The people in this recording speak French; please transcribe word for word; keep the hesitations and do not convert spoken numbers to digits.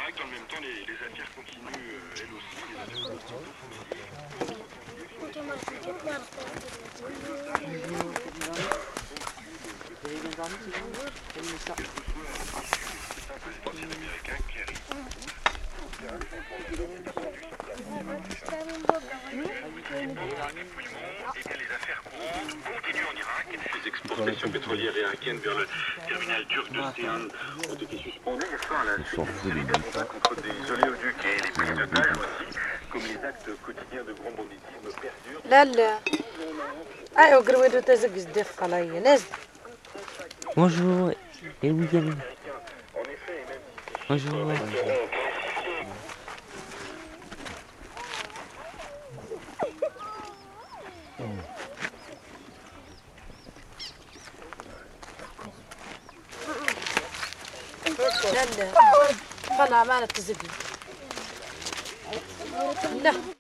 Irak. Dans le même temps, les, les affaires continuent, euh, elles aussi. Les affaires américain Kerry. Continuent en Irak. Les exportations pétrolières irakiennes vers le terminal turc de Stéhan ont été suspendues hier soir à la suite des combats contre des oléoducs et les prises d'otages aussi, comme les actes quotidiens de grand banditisme perdurent. لا لا ايوه قرويدو تزق زدف خلايا ناس Bonjour, et où y allez En effet, et même si Bonjour. لا لا خلا ما تزق لا